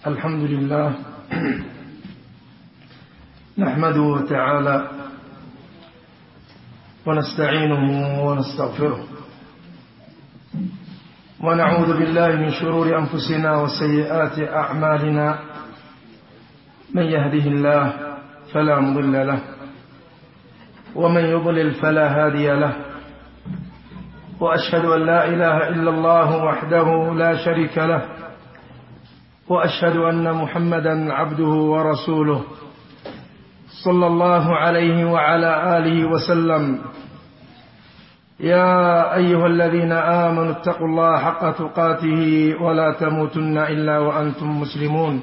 الحمد لله نحمده تعالى ونستعينه ونستغفره ونعوذ بالله من شرور أنفسنا وسيئات أعمالنا. من يهده الله فلا مضل له ومن يضلل فلا هادي له، وأشهد أن لا إله إلا الله وحده لا شريك له، وأشهد أن محمدا عبده ورسوله صلى الله عليه وعلى آله وسلم. يا أيها الذين آمنوا اتقوا الله حق تقاته ولا تموتن إلا وأنتم مسلمون.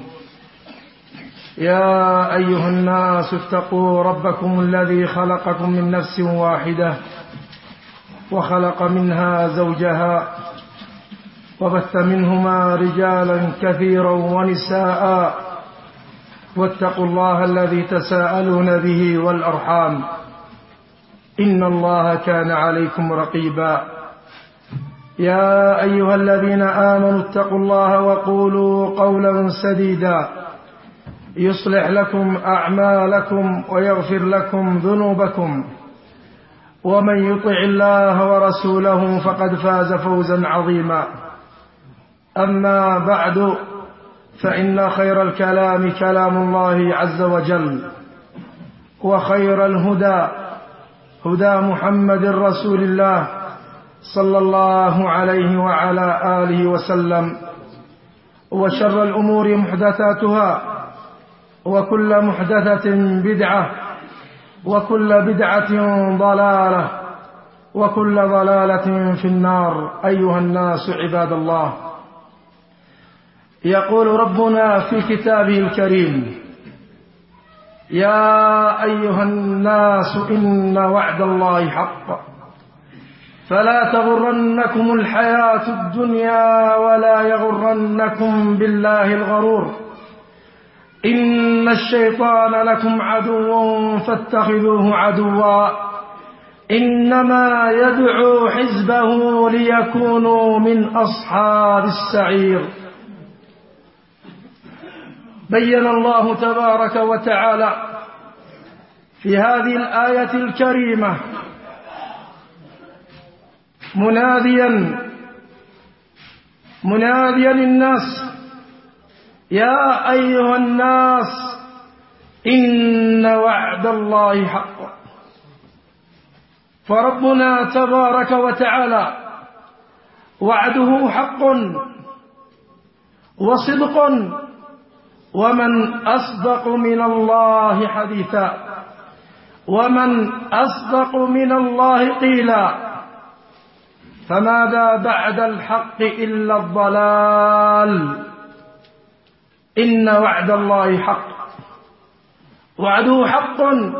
يا أيها الناس اتقوا ربكم الذي خلقكم من نفس واحدة وخلق منها زوجها وبث منهما رجالا كثيرا ونساء، واتقوا الله الذي تساءلون به والأرحام إن الله كان عليكم رقيبا. يا أيها الذين آمنوا اتقوا الله وقولوا قولا سديدا يصلح لكم أعمالكم ويغفر لكم ذنوبكم، ومن يطع الله ورسوله فقد فاز فوزا عظيما. أما بعد، فإن خير الكلام كلام الله عز وجل، وخير الهدى هدى محمد رسول الله صلى الله عليه وعلى آله وسلم، وشر الأمور محدثاتها، وكل محدثة بدعة، وكل بدعة ضلالة، وكل ضلالة في النار. أيها الناس عباد الله، يقول ربنا في كتابه الكريم: يا أيها الناس إن وعد الله حق فلا تغرنكم الحياة الدنيا ولا يغرنكم بالله الغرور. إن الشيطان لكم عدو فاتخذوه عدوا إنما يدعو حزبه ليكونوا من أصحاب السعير. بين الله تبارك وتعالى في هذه الآية الكريمة مناديا الناس: يا أيها الناس إن وعد الله حق. فربنا تبارك وتعالى وعده حق وصدق، ومن أصدق من الله حديثا، ومن أصدق من الله قيلا. فماذا بعد الحق إلا الضلال. إن وعد الله حق، وعده حق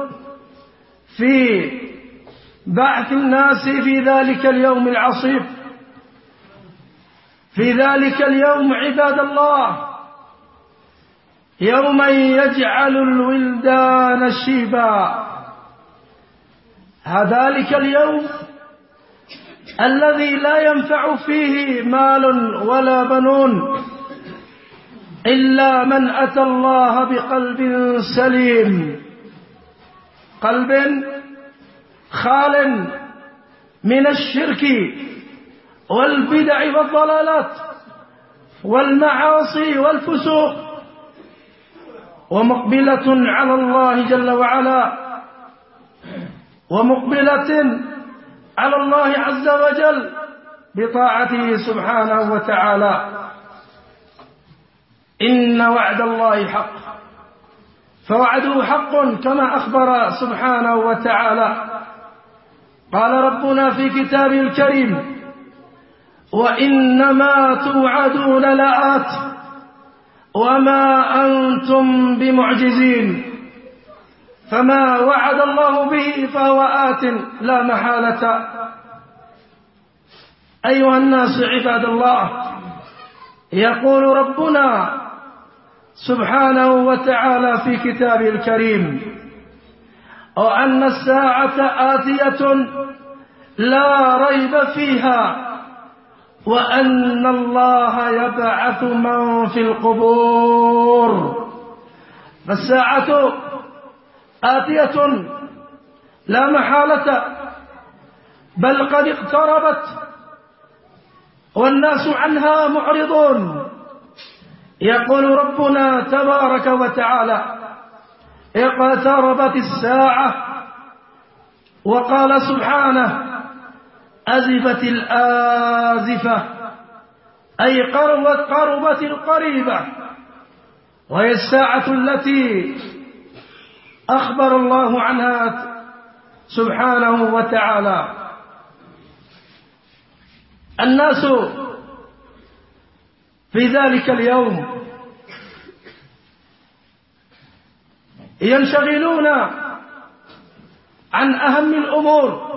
في بعث الناس في ذلك اليوم العصيب، في ذلك اليوم عباد الله، يوم يجعل الولدان شيبا. ذلك اليوم الذي لا ينفع فيه مال ولا بنون إلا من أتى الله بقلب سليم، قلب خال من الشرك والبدع والضلالات والمعاصي والفسوق، ومقبلة على الله جل وعلا، ومقبلة على الله عز وجل بطاعته سبحانه وتعالى. إن وعد الله حق، فوعده حق كما أخبر سبحانه وتعالى. قال ربنا في كتابه الكريم: وإنما توعدون لآت وما أنتم بمعجزين. فما وعد الله به فهو آت لا محالة. أيها الناس عباد الله، يقول ربنا سبحانه وتعالى في كتابه الكريم: وأن الساعة آتية لا ريب فيها وأن الله يبعث من في القبور. فالساعة آتية لا محالة، بل قد اقتربت والناس عنها معرضون. يقول ربنا تبارك وتعالى: اقتربت الساعة. وقال سبحانه: أزفت الآزفة، أي قربت القريبة، وهي الساعة التي أخبر الله عنها سبحانه وتعالى. الناس في ذلك اليوم ينشغلون عن أهم الأمور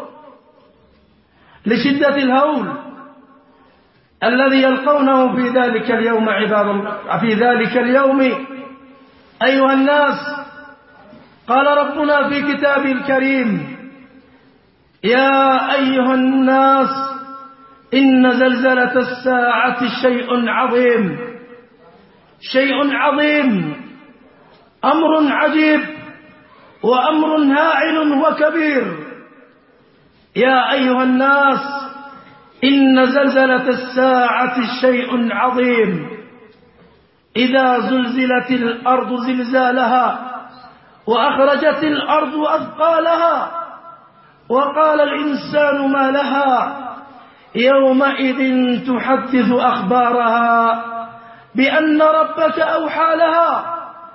لشدة الهول الذي يلقونه في ذلك اليوم. عباد الله، في ذلك اليوم أيها الناس، قال ربنا في كتابه الكريم: يا أيها الناس إن زلزلة الساعة شيء عظيم. شيء عظيم، أمر عجيب وأمر هائل وكبير. يا أيها الناس إن زلزلة الساعة شيء عظيم. إذا زلزلت الأرض زلزالها وأخرجت الأرض أثقالها وقال الإنسان ما لها يومئذ تحدث أخبارها بأن ربك أوحى لها.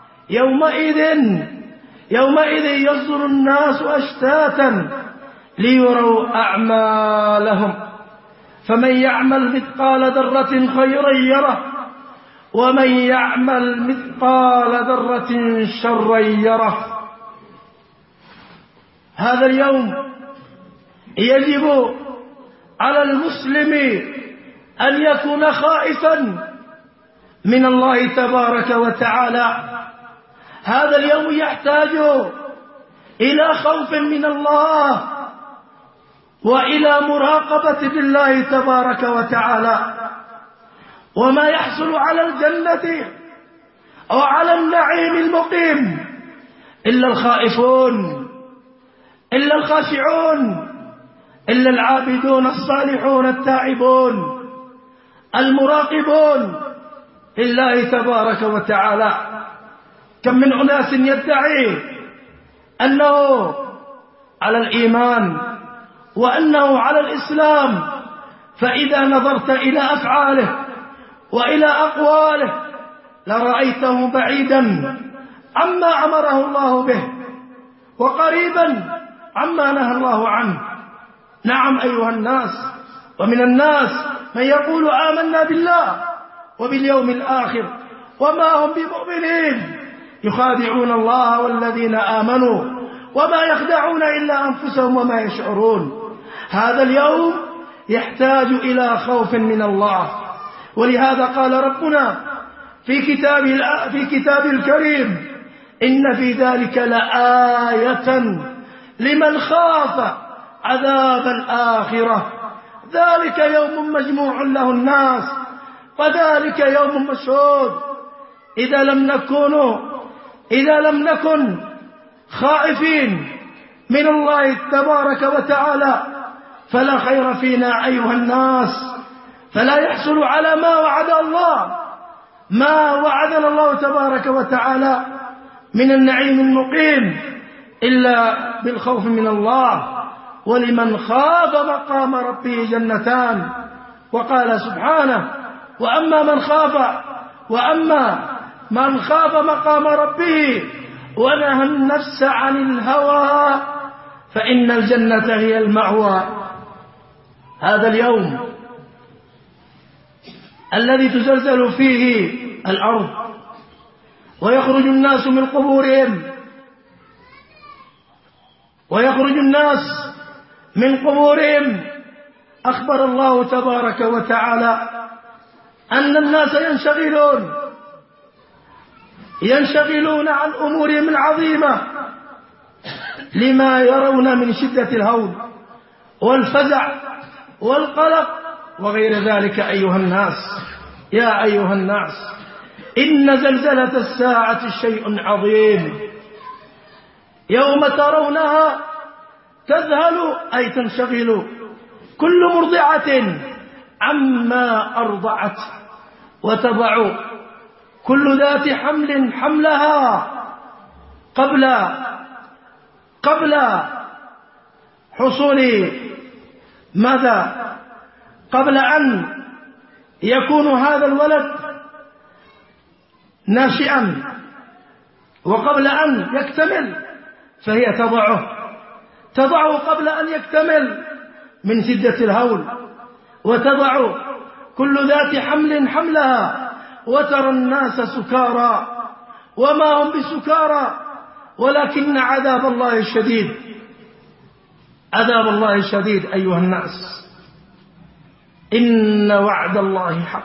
يومئذ يصدر الناس أشتاتا ليروا أعمالهم، فمن يعمل مثقال ذرة خيرا يره ومن يعمل مثقال ذرة شرا يره. هذا اليوم يجب على المسلم أن يكون خائفا من الله تبارك وتعالى. هذا اليوم يحتاج إلى خوف من الله وإلى مراقبة بالله تبارك وتعالى. وما يحصل على الجنة أو على النعيم المقيم إلا الخائفون، إلا الخاشعون، إلا العابدون الصالحون التائبون المراقبون لله تبارك وتعالى. كم من أناس يدعي أنه على الإيمان وأنه على الإسلام، فإذا نظرت إلى أفعاله وإلى أقواله لرأيته بعيدا عما أمره الله به وقريبا عما نهى الله عنه. نعم أيها الناس، ومن الناس من يقول آمنا بالله وباليوم الآخر وما هم بمؤمنين، يخادعون الله والذين آمنوا وما يخدعون إلا أنفسهم وما يشعرون. هذا اليوم يحتاج إلى خوف من الله، ولهذا قال ربنا في كتابه الكريم: إن في ذلك لآية لمن خاف عذاب الآخرة، ذلك يوم مجموع له الناس وذلك يوم مشهود. إذا لم نكن خائفين من الله تبارك وتعالى فلا خير فينا أيها الناس، فلا يحصل على ما وعدنا الله تبارك وتعالى من النعيم المقيم إلا بالخوف من الله. ولمن خاف مقام ربه جنتان. وقال سبحانه: وأما من خاف مقام ربه ونهى النفس عن الهوى فإن الجنة هي المأوى. هذا اليوم الذي تزلزل فيه الأرض ويخرج الناس من قبورهم أخبر الله تبارك وتعالى أن الناس ينشغلون عن أمورهم العظيمة لما يرون من شدة الهول والفزع والقلق وغير ذلك. أيها الناس، يا أيها الناس، إن زلزلة الساعة شيء عظيم، يوم ترونها تذهل أي تنشغل كل مرضعة عما أرضعت، وتضع كل ذات حمل حملها قبل حصول ماذا؟ قبل أن يكون هذا الولد ناشئا، وقبل أن يكتمل، فهي تضعه قبل أن يكتمل من شدة الهول، وتضع كل ذات حمل حملها، وترى الناس سكارى وما هم بسكارى ولكن عذاب الله شديد. عذاب الله شديد. أيها الناس، إن وعد الله حق،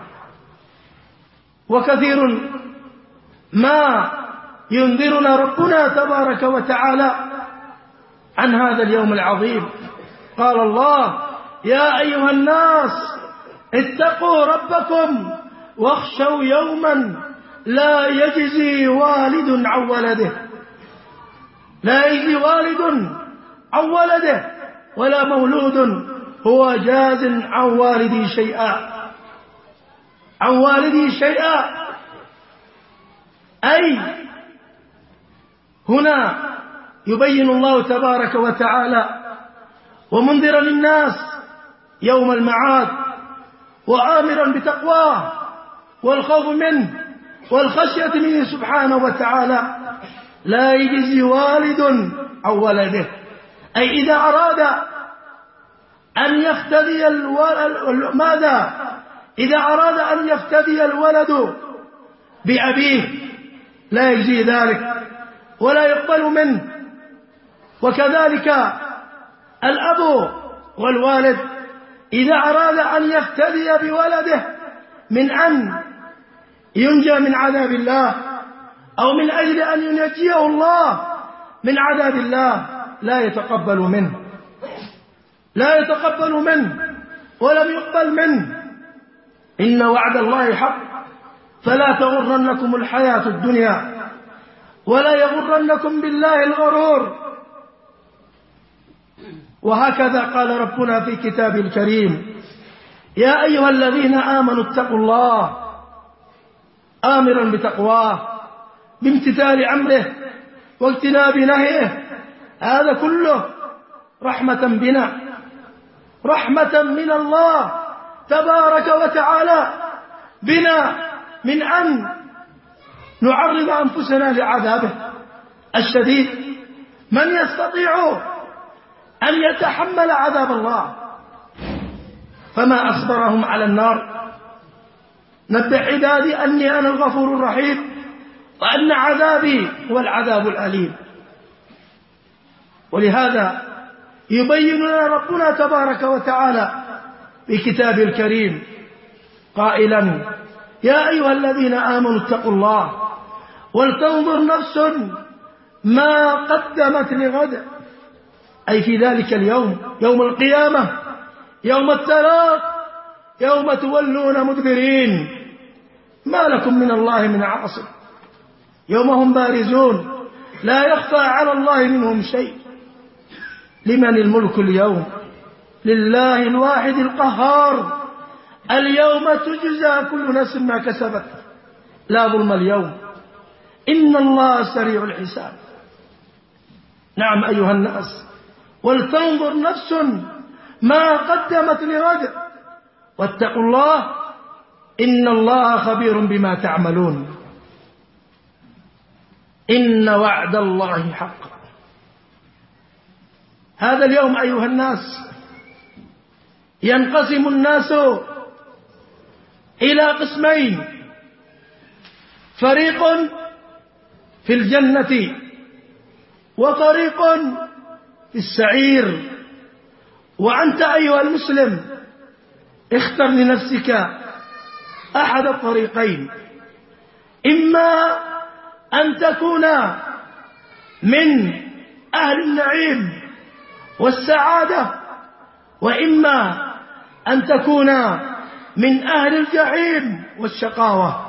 وكثير ما ينذرنا ربنا تبارك وتعالى عن هذا اليوم العظيم. قال الله: يا أيها الناس اتقوا ربكم واخشوا يوما لا يجزي والد عن ولده، لا يجزي والد عن ولده ولا مولود هو جاز عن والده شيئا، أي هنا يبين الله تبارك وتعالى ومنذرا للناس يوم المعاد، وآمرا بتقواه والخوف منه والخشية منه سبحانه وتعالى. لا يجزي والد عن ولده، أي إذا أراد أن يفتدي إذا أراد أن يفتدي الولد بأبيه لا يجزي ذلك ولا يقبل منه. وكذلك الأب والوالد إذا أراد أن يفتدي بولده من أن ينجى من عذاب الله، أو من أجل أن ينجيه الله من عذاب الله، لا يتقبل منه ولم يقبل منه. إن وعد الله حق، فلا تغرنكم الحياة الدنيا ولا يغرنكم بالله الغرور. وهكذا قال ربنا في كتابه الكريم: يا أيها الذين آمنوا اتقوا الله، آمرا بتقواه بامتثال أمره واجتناب نهيه. هذا كله رحمة بنا، رحمة من الله تبارك وتعالى بنا، من أن نعرض أنفسنا لعذابه الشديد. من يستطيع أن يتحمل عذاب الله؟ فما أصبرهم على النار. نبئ عبادي أني أنا الغفور الرحيم، وأن عذابي هو العذاب الأليم. ولهذا يبين لنا ربنا تبارك وتعالى في كتابه الكريم قائلا: يا أيها الذين آمنوا اتقوا الله ولتنظر نفس ما قدمت لغد، أي في ذلك اليوم، يوم القيامة، يوم التلاق، يوم تولون مدبرين، ما لكم من الله من عاصم، يوم هم بارزون لا يخفى على الله منهم شيء. لمن الملك اليوم؟ لله الواحد القهار. اليوم تجزى كل نفس ما كسبت، لا ظلم اليوم، إن الله سريع الحساب. نعم أيها الناس، ولتنظر نفس ما قدمت لغد واتقوا الله إن الله خبير بما تعملون. إن وعد الله حق. هذا اليوم أيها الناس ينقسم الناس إلى قسمين: فريق في الجنة وفريق في السعير. وأنت أيها المسلم اختر لنفسك أحد الطريقين: إما أن تكون من أهل النعيم والسعادة، وإما أن تكون من أهل الجحيم والشقاوة.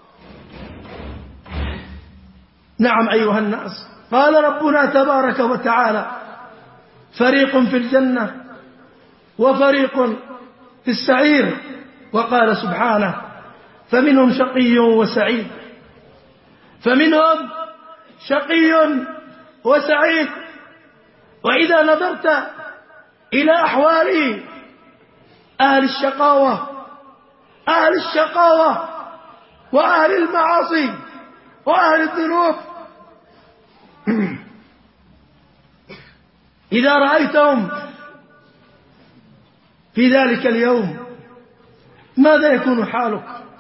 نعم أيها الناس، قال ربنا تبارك وتعالى: فريق في الجنة وفريق في السعير. وقال سبحانه: فمنهم شقي وسعيد. فمنهم شقي وسعيد. وإذا نظرت إلى أحوال أهل الشقاوة وأهل المعاصي وأهل الذنوب، إذا رأيتهم في ذلك اليوم ماذا يكون حالك؟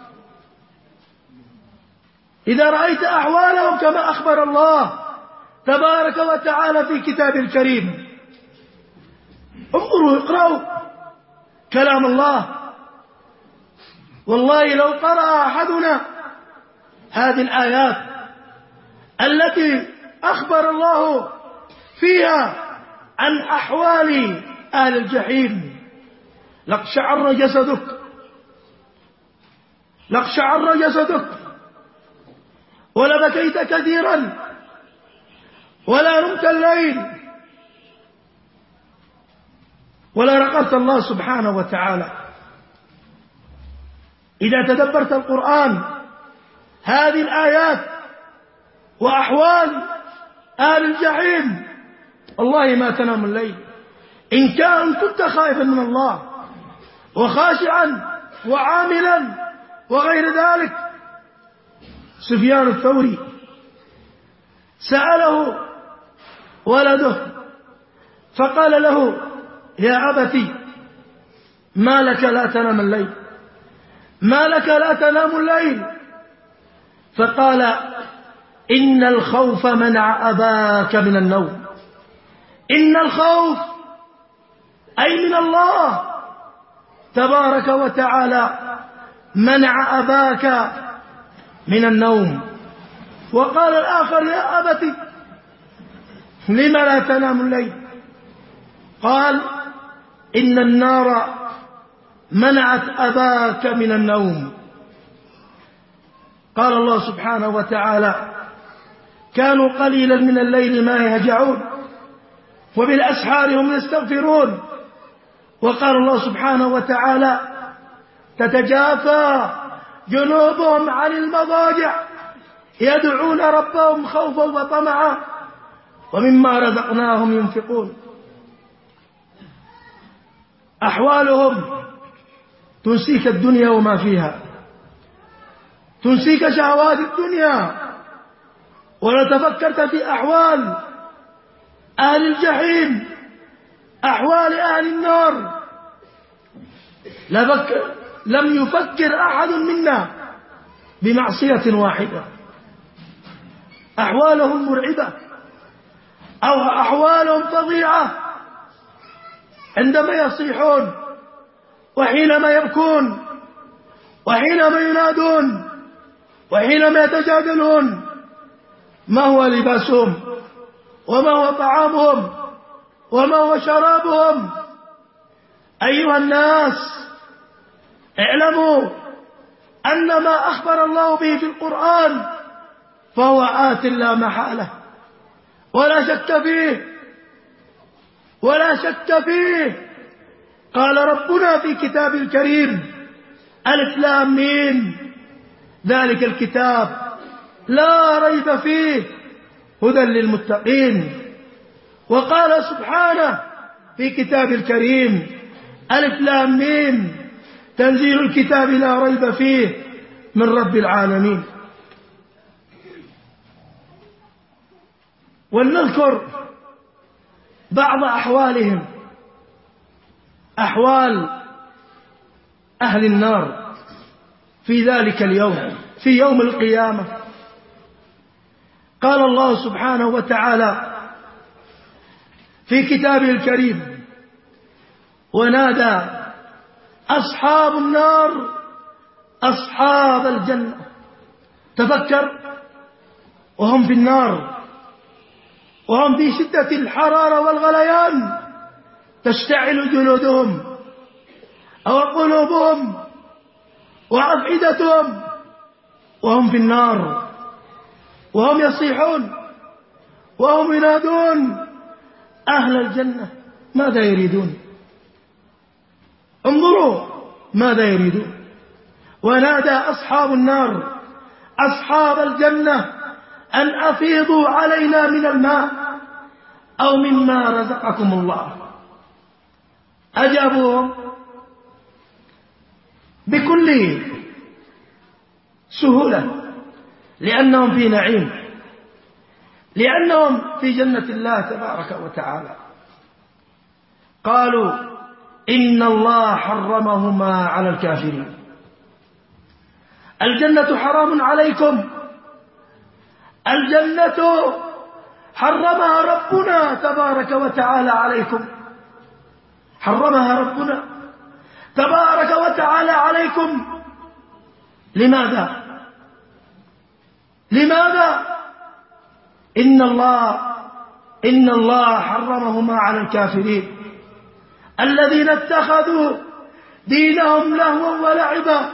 إذا رأيت أحوالهم كما أخبر الله تبارك وتعالى في كتابه الكريم، انظروا اقرأوا كلام الله. والله لو قرأ أحدنا هذه الآيات التي أخبر الله فيها عن أحوال أهل الجحيم لاقشعر جسدك ولبكيت كثيرا ولا نمت الليل ولا رقبت الله سبحانه وتعالى. إذا تدبرت القرآن هذه الآيات وأحوال أهل الجحيم والله ما تنام الليل إن كنت خائفا من الله وخاشعا وعاملا وغير ذلك. سفيان الثوري سأله ولده فقال له: يا أبتي ما لك لا تنام الليل؟ ما لك لا تنام الليل؟ فقال: إن الخوف منع أباك من النوم. إن الخوف أي من الله تبارك وتعالى منع أباك من النوم. وقال الآخر: يا أبتي لم لا تنام الليل؟ قال: إن النار منعت أباك من النوم. قال الله سبحانه وتعالى: كانوا قليلا من الليل ما يهجعون وبالأسحار هم يستغفرون. وقال الله سبحانه وتعالى: تتجافى جنوبهم عن المضاجع يدعون ربهم خوفا وطمعا ومما رزقناهم ينفقون. أحوالهم تنسيك الدنيا وما فيها، تنسيك شهوات الدنيا. ولو تفكرت في أحوال أهل الجحيم، أحوال أهل النار، لم يفكر أحد منا بمعصية واحدة. أحوالهم مرعبة أو أحوالهم فظيعة عندما يصيحون وحينما يبكون وحينما ينادون وحينما يتجادلون. ما هو لباسهم وما هو طعامهم وما هو شرابهم؟ أيها الناس، اعلموا أن ما أخبر الله به في القرآن فهو آت لا محالة، ولا شك فيه. قال ربنا في كتابه الكريم: ألف لام ميم، ذلك الكتاب لا ريب فيه هدى للمتقين. وقال سبحانه في كتابه الكريم: ألف لام ميم، تنزيل الكتاب لا ريب فيه من رب العالمين. ولنذكر بعض أحوالهم، أحوال أهل النار في ذلك اليوم، في يوم القيامة. قال الله سبحانه وتعالى في كتابه الكريم: ونادى أصحاب النار أصحاب الجنة. تفكر، وهم في النار وهم في شدة الحرارة والغليان، تشتعل جلودهم، أو قلوبهم وأفئدتهم وهم في النار، وهم يصيحون وهم ينادون أهل الجنة ماذا يريدون؟ انظروا ماذا يريدون. ونادى أصحاب النار أصحاب الجنة أن أفيضوا علينا من الماء أو مما رزقكم الله. أجابوهم بكل سهولة، لأنهم في نعيم، لأنهم في جنة الله تبارك وتعالى. قالوا إن الله حرمهما على الكافرين. الجنة حرام عليكم، الجنة حرمها ربنا تبارك وتعالى عليكم، حرمها ربنا تبارك وتعالى عليكم. لماذا؟ لماذا؟ إن الله حرمهما على الكافرين الذين اتخذوا دينهم لهوا ولعبا،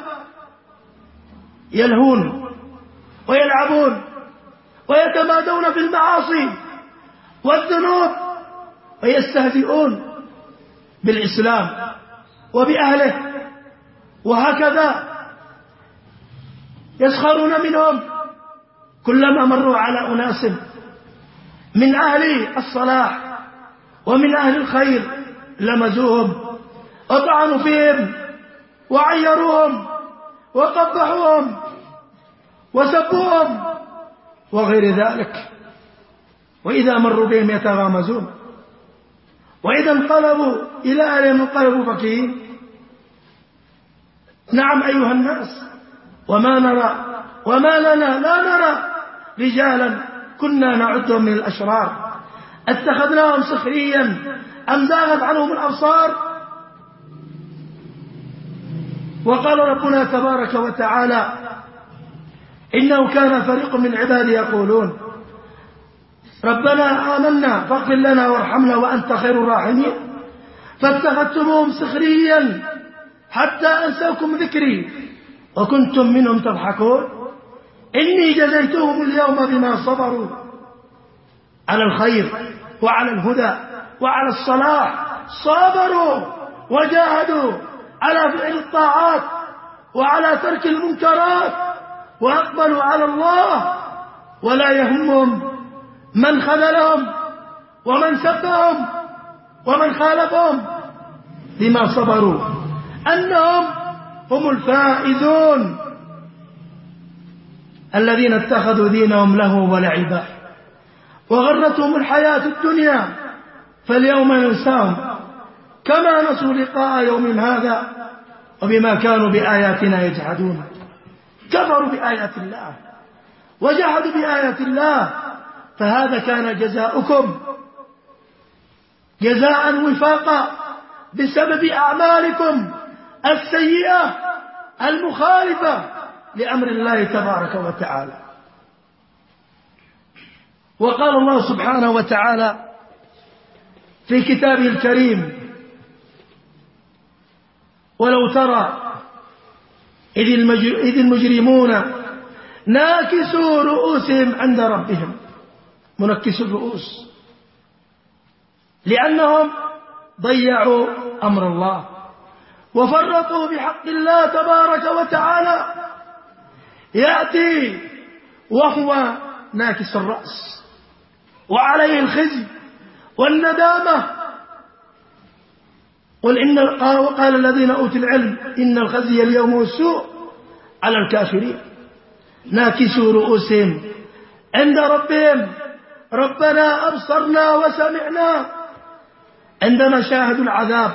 يلهون ويلعبون ويتمادون في المعاصي والذنوب ويستهزئون بالإسلام وبأهله، وهكذا يسخرون منهم. كلما مروا على أناس من أهل الصلاح ومن أهل الخير لمزوهم وطعنوا فيهم وعيروهم وقبحوهم وسبوهم وغير ذلك. وإذا مروا بهم يتغامزون، وإذا انقلبوا إلى أهلهم انقلبوا فكهين. نعم أيها الناس، وما لنا لا نرى رجالا كنا نعدهم من الأشرار اتخذناهم سخريا أم زاغت عنهم الأبصار. وقال ربنا تبارك وتعالى إنه كان فريق من عبادي يقولون ربنا آمنا فاغفر لنا وارحمنا وأنت خير الراحمين فاتخذتموهم سخريا حتى أنسوكم ذكري وكنتم منهم تضحكون إني جزيتهم اليوم بما صبروا على الخير وعلى الهدى وعلى الصلاح، صبروا وجاهدوا على فعل الطاعات وعلى ترك المنكرات وأقبلوا على الله، ولا يهمهم من خذلهم ومن سبهم ومن خالفهم بما صبروا أنهم هم الفائزون الذين اتخذوا دينهم لهوا ولعبا وغرتهم الحياة الدنيا فاليوم ننساهم كما نسوا لقاء يوم هذا وبما كانوا بآياتنا يجحدون. كفروا بآيات الله وجحدوا بآيات الله، فهذا كان جزاؤكم جزاء وفاقا بسبب أعمالكم السيئة المخالفة لأمر الله تبارك وتعالى. وقال الله سبحانه وتعالى في كتابه الكريم ولو ترى إذ المجرمون ناكسوا رؤوسهم عند ربهم، منكسوا الرؤوس لأنهم ضيعوا أمر الله وفرطوا بحق الله تبارك وتعالى. يأتي وهو ناكس الرأس وعليه الخزي والندامة. وقال الذين أوتوا العلم إن الخزي اليوم والسوء على الكافرين ناكسوا رؤوسهم عند ربهم ربنا أبصرنا وسمعنا. عندما شاهدوا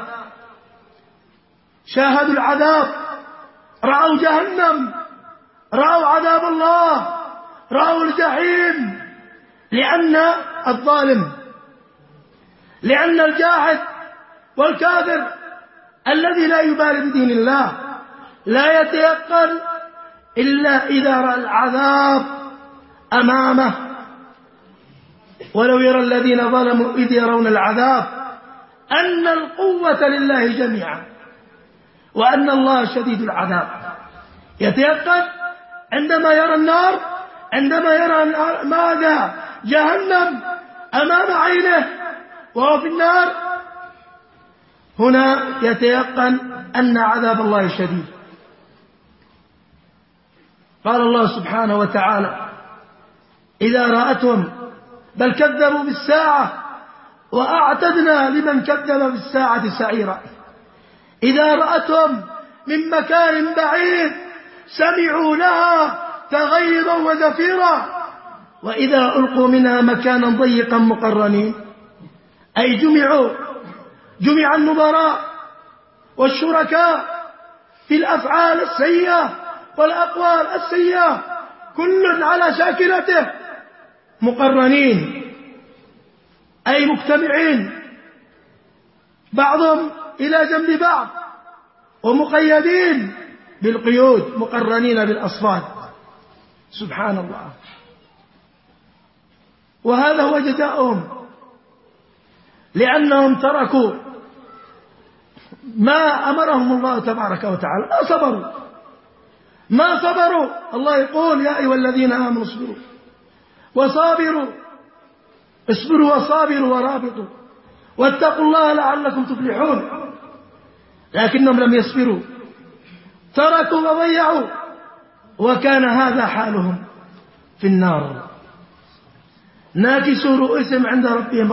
العذاب رأوا جهنم، رأوا عذاب الله، رأوا الجحيم، لأن الظالم، لأن الجاحد والكافر الذي لا يبالي بدين الله لا يتيقن إلا إذا رأى العذاب أمامه. ولو يرى الذين ظلموا إذ يرون العذاب أن القوة لله جميعا وأن الله شديد العذاب. يتيقن عندما يرى النار، عندما يرى ماذا؟ جهنم أمام عينه وهو في النار، هنا يتيقن أن عذاب الله شديد. قال الله سبحانه وتعالى: إذا رأتهم، بل كذبوا بالساعة وأعتدنا لمن كذب بالساعة سعيرا. إذا رأتهم من مكان بعيد سمعوا لها تغيظا وزفيرا، وإذا ألقوا منها مكانا ضيقا مقرنين، أي جمع النظراء والشركاء في الأفعال السيئة والأقوال السيئة، كل على شاكلته، مقرنين أي مجتمعين، بعضهم إلى جنب بعض، ومقيدين بالقيود، مقرنين بالأصفاد. سبحان الله. وهذا هو جزاؤهم، لأنهم تركوا ما أمرهم الله تبارك وتعالى، ما صبروا. الله يقول: يا أيها الذين آمنوا اصبروا وصابروا ورابطوا واتقوا الله لعلكم تفلحون. لكنهم لم يصبروا، تركوا وضيعوا، وكان هذا حالهم في النار. ناكسوا رؤوسهم عند ربهم: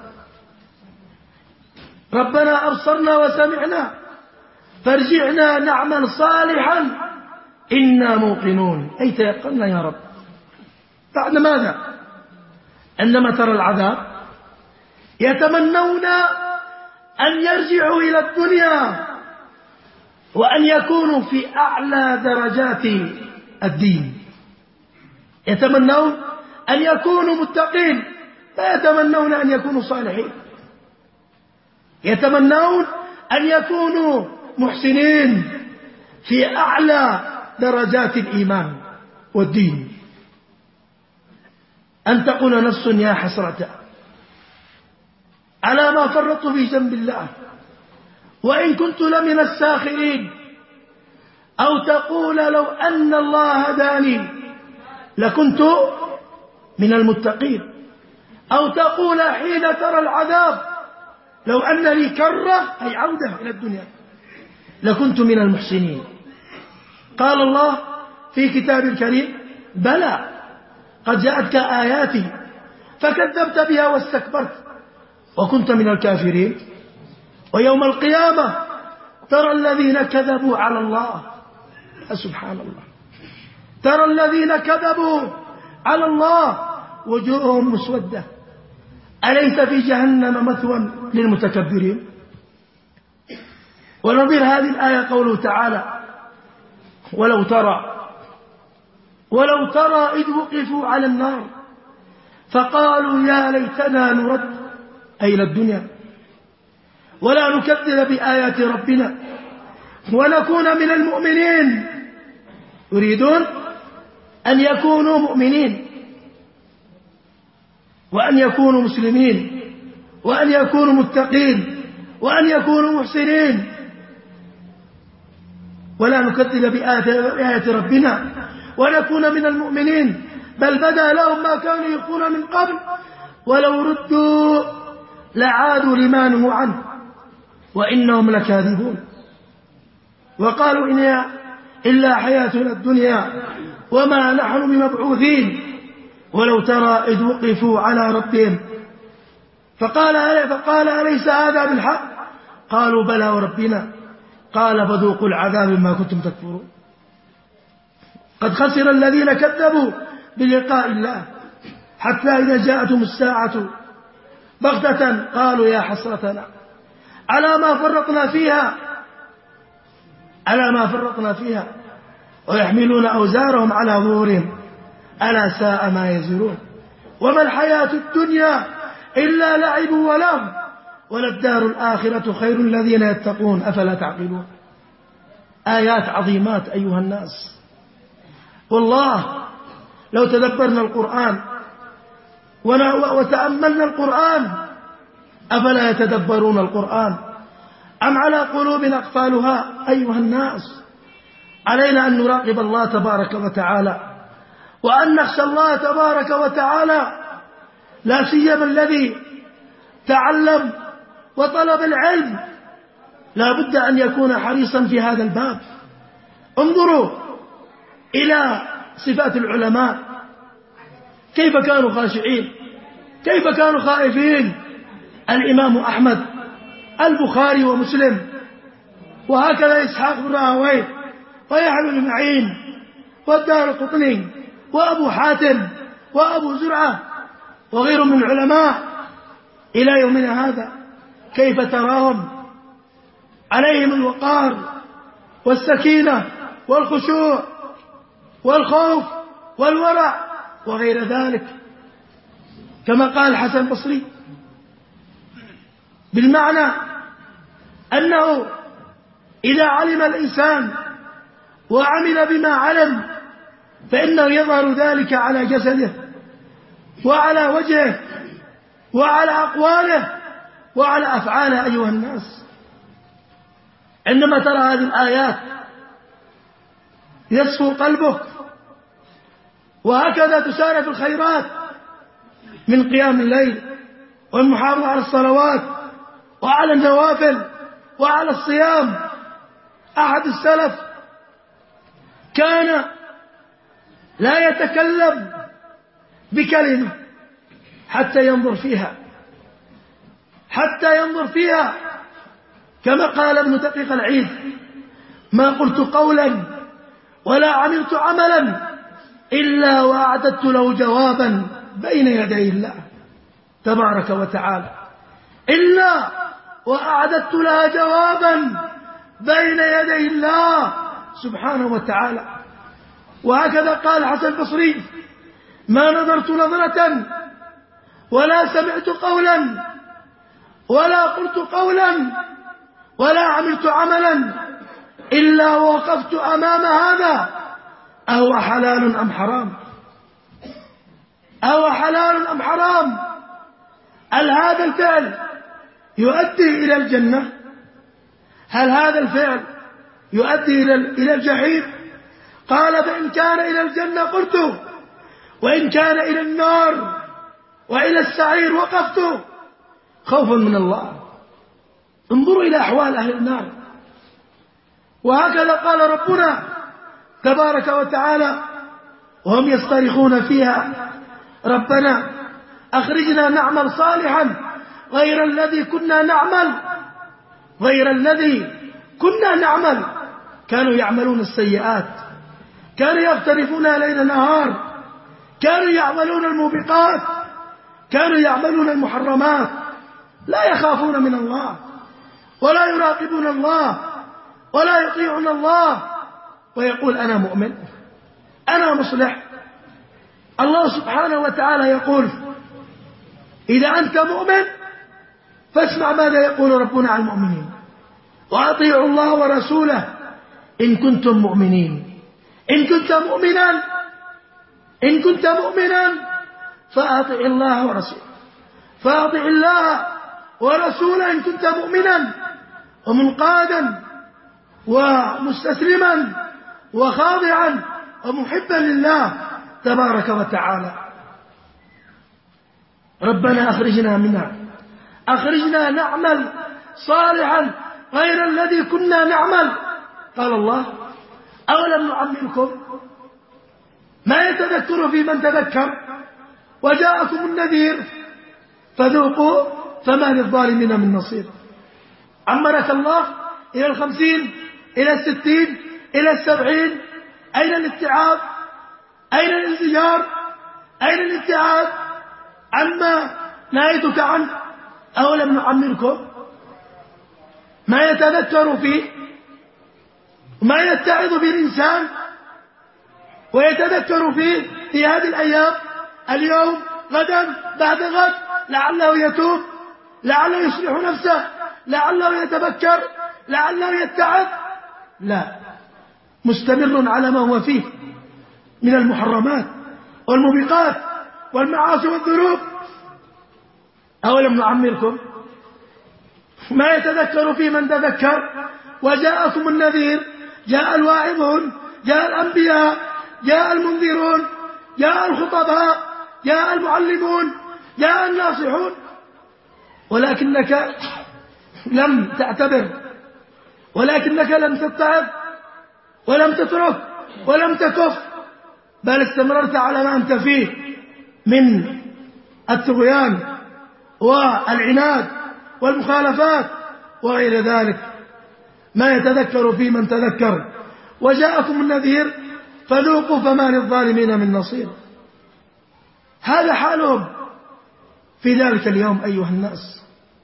ربنا أبصرنا وسمعنا فارجعنا نعمل صالحا إنا موقنون. أي تيقنا يا رب. بعد ماذا؟ عندما ترى العذاب يتمنون أن يرجعوا إلى الدنيا وأن يكونوا في أعلى درجات الدين. يتمنون أن يكونوا متقين، لا يتمنون أن يكونوا صالحين. يتمنون أن يكونوا محسنين في أعلى درجات الإيمان والدين. أن تقول نفس: يا حسرة على ما فرطت في جنب الله وإن كنت لمن الساخرين. أو تقول: لو أن الله هداني لكنت من المتقين. أو تقول حين ترى العذاب: لو أن لي كرة، أي عودة إلى الدنيا، لكنت من المحسنين. قال الله في كتاب الكريم: بلى قد جاءتك آياتي فكذبت بها واستكبرت وكنت من الكافرين. ويوم القيامة ترى الذين كذبوا على الله، سبحان الله، ترى الذين كذبوا على الله وجوههم مسودة أليس في جهنم مثوى للمتكبرين. ونظير هذه الآية قوله تعالى: ولو ترى إذ وقفوا على النار فقالوا يا ليتنا نرد، أي إلى الدنيا، ولا نكذب بآيات ربنا ونكون من المؤمنين. يريدون أن يكونوا مؤمنين وأن يكونوا مسلمين وأن يكونوا متقين وأن يكونوا محسنين، ولا نكذب بآيات ربنا ونكون من المؤمنين. بل بدا لهم ما كانوا يخفون من قبل ولو ردوا لعادوا لما نهوا عنه وإنهم لكاذبون. وقالوا إن هي إلا حياتنا الدنيا وما نحن بمبعوثين. ولو ترى إذ وقفوا على ربهم فقال أليس هذا بالحق؟ قالوا بلى وربنا. قال فذوقوا العذاب بما كنتم تكفرون. قد خسر الذين كذبوا بلقاء الله حتى إذا جاءتهم الساعة بغتة قالوا يا حسرتنا على ما فرطنا فيها ويحملون أوزارهم على ظهورهم ألا ساء ما يزرون. وما الحياة الدنيا إلا لعب ولهو وللدار الآخرة خير الذين يتقون أفلا تعقلون. آيات عظيمات أيها الناس. والله لو تدبرنا القرآن وتأملنا القرآن، أفلا يتدبرون القرآن أم على قلوب أقفالها؟ أيها الناس، علينا أن نراقب الله تبارك وتعالى، وأن نخشى الله تبارك وتعالى، لا سيما الذي تعلم وطلب العلم لا بد أن يكون حريصا في هذا الباب. انظروا إلى صفات العلماء، كيف كانوا خاشعين، كيف كانوا خائفين. الإمام أحمد، البخاري ومسلم، وهكذا إسحاق بن راهويه ويحيى بن معين والدارقطني وأبو حاتم وأبو زرعة وغيرهم من العلماء إلى يومنا هذا، كيف تراهم عليهم الوقار والسكينة والخشوع والخوف والورع وغير ذلك. كما قال الحسن البصري بالمعنى أنه إذا علم الإنسان وعمل بما علم فإنه يظهر ذلك على جسده وعلى وجهه وعلى أقواله وعلى أفعاله. أيها الناس، عندما ترى هذه الآيات يصفو قلبك، وهكذا تسارع في الخيرات من قيام الليل والمحافظة على الصلوات وعلى النوافل وعلى الصيام. أحد السلف كان لا يتكلم بكلمة حتى ينظر فيها، كما قال ابن دقيق العيد: ما قلت قولا ولا عملت عملا إلا وأعددت له جوابا بين يدي الله تبارك وتعالى، إلا وأعددت لها جوابا بين يدي الله سبحانه وتعالى. وهكذا قال الحسن البصري: ما نظرت نظرة ولا سمعت قولا ولا قلت قولا ولا عملت عملا إلا ووقفت أمام هذا أهو حلال أم حرام، أهو حلال أم حرام. هل هذا الفعل يؤدي إلى الجنة؟ هل هذا الفعل يؤدي إلى الجحيم؟ قال: فإن كان إلى الجنة قلت، وإن كان إلى النار وإلى السعير وقفت خوفا من الله. انظروا إلى أحوال أهل النار. وهكذا قال ربنا تبارك وتعالى وهم يصطرخون فيها: ربنا أخرجنا نعمل صالحا غير الذي كنا نعمل. كانوا يعملون السيئات، كانوا يقترفون ليل نهار، كانوا يعملون الموبقات، كانوا يعملون المحرمات، لا يخافون من الله ولا يراقبون الله ولا يطيعون الله، ويقول: أنا مؤمن، أنا مصلح. الله سبحانه وتعالى يقول: إذا أنت مؤمن فاسمع ماذا يقول ربنا عن المؤمنين: وأطيعوا الله ورسوله إن كنتم مؤمنين. إن كنت مؤمنا فأطع الله ورسوله، فأطع الله ورسوله إن كنت مؤمنا ومنقادا ومستسلما وخاضعا ومحبا لله تبارك وتعالى. ربنا أخرجنا نعمل صالحا غير الذي كنا نعمل. قال الله: أولم نعمركم ما يتذكر في من تذكر وجاءكم النذير فذوقوا فما للظالمين من نصير. عمرك الله إلى 50 إلى 60 إلى 70. أين الاتعاب؟ أين الانزجار؟ أين الابتعاد عما نهيتك عنه؟ أولم نعمركم ما يتذكر فيه وما يتعظ به الإنسان ويتذكر فيه في هذه الأيام، اليوم، غدا، بعد غد، لعله يتوب، لعله يصلح نفسه، لعله يتذكر، لعله يتعظ. لا، مستمر على ما هو فيه من المحرمات والموبقات والمعاصي والذنوب. أولم نعمركم ما يتذكر في من تذكر وجاءكم النذير، جاء الواعظون، جاء الأنبياء، جاء المنذرون، جاء الخطباء، جاء المعلمون، جاء الناصحون، ولكنك لم تعتبر، ولكنك لم تتعظ ولم تترك ولم تكف، بل استمررت على ما أنت فيه من الطغيان والعناد والمخالفات وغير ذلك. ما يتذكر في من تذكر وجاءكم النذير فذوقوا فما للظالمين من نصير. هذا حالهم في ذلك اليوم أيها الناس.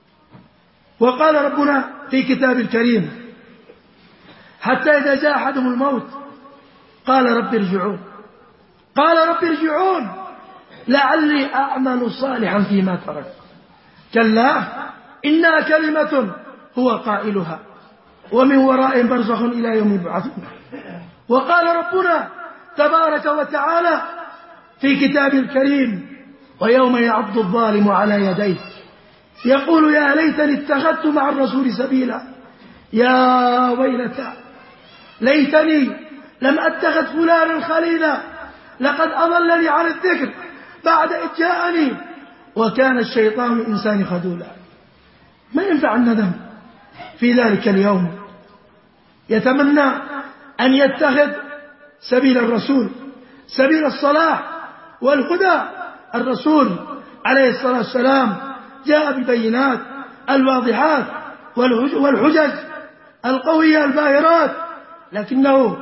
وقال ربنا في كتاب الكريم: حتى إذا جاء أحدهم الموت قال رب ارجعون، قال رب ارجعون لعلي أعمل صالحا فيما ترك، كلا إنها كلمة هو قائلها ومن ورائهم برزخ إلى يوم يبعثون. وقال ربنا تبارك وتعالى في كتابه الكريم: ويوم يعض الظالم على يديه يقول يا ليتني اتخذت مع الرسول سبيلا، يا ويلتى ليتني لم أتخذ فلانا خليلا، لقد أضلني عن الذكر بعد إذ جاءني وكان الشيطان الإنسان خذولا. ما ينفع الندم في ذلك اليوم. يتمنى أن يتخذ سبيل الرسول، سبيل الصلاح والهدى. الرسول عليه الصلاة والسلام جاء بالبينات الواضحات والحجج القوية الباهرات، لكنه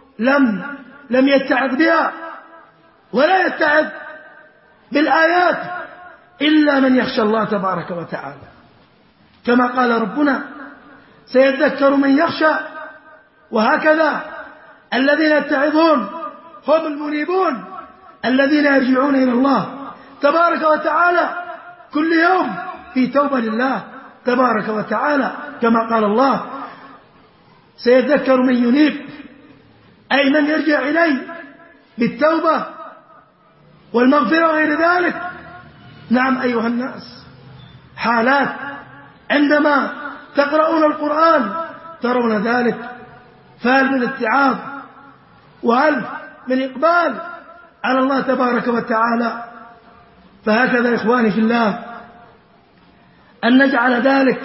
لم يتعظ بها ولا يتعظ بالآيات إلا من يخشى الله تبارك وتعالى، كما قال ربنا: سيذكر من يخشى. وهكذا الذين يتعظون هم المنيبون الذين يرجعون إلى الله تبارك وتعالى كل يوم في توبة لله تبارك وتعالى، كما قال الله: سيذكر من ينيب، أي من يرجع إليه بالتوبة والمغفرة وغير ذلك. نعم أيها الناس، حالات عندما تقرؤون القرآن ترون ذلك، فهل من اتعاظ وهل من إقبال على الله تبارك وتعالى. فهكذا إخواني في الله أن نجعل ذلك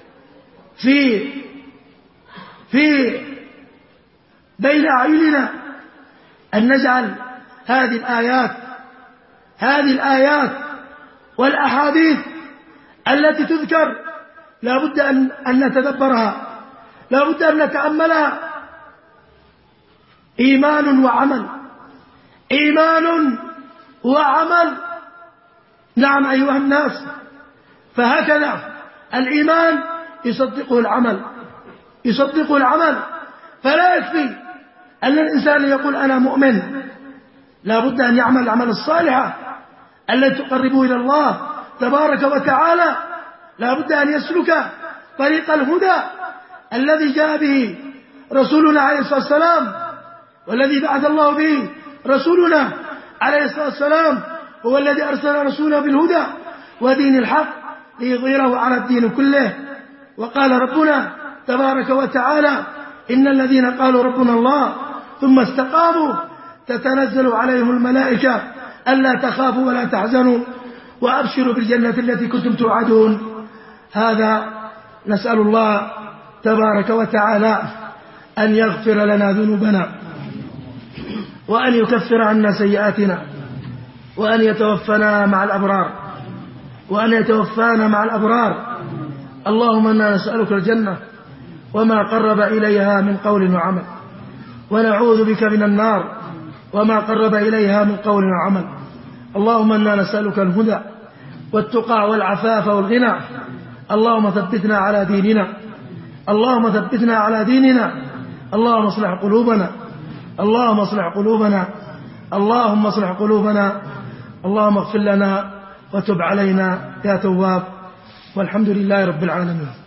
في بين أعيننا، أن نجعل هذه الآيات والأحاديث التي تذكر لا بد أن نتدبرها، لا بد أن نتأملها. إيمان وعمل، إيمان وعمل. نعم أيها الناس، فهكذا الإيمان يصدقه العمل، فلا يكفي أن الإنسان يقول أنا مؤمن، لا بد أن يعمل الأعمال الصالحة التي تقربه إلى الله تبارك وتعالى، لا بد أن يسلك طريق الهدى الذي جاء به رسولنا عليه الصلاة والسلام، والذي بعث الله به رسولنا عليه الصلاة والسلام، هو الذي أرسل رسوله بالهدى ودين الحق ليظهره على الدين كله. وقال ربنا تبارك وتعالى: إن الذين قالوا ربنا الله ثم استقاموا تتنزل عليهم الملائكة ألا تخافوا ولا تحزنوا وأبشروا بالجنة التي كنتم توعدون. هذا نسأل الله تبارك وتعالى أن يغفر لنا ذنوبنا وأن يكفر عنا سيئاتنا وأن يتوفانا مع الأبرار. اللهم إنا نسألك الجنة وما قرب إليها من قول وعمل، ونعوذ بك من النار وما قرب إليها من قول وعمل. اللهم إنا نسألك الهدى والتقى والعفاف والغنى. اللهم ثبتنا على ديننا، اللهم اصلح قلوبنا، اللهم اغفر لنا وتب علينا يا تواب، والحمد لله رب العالمين.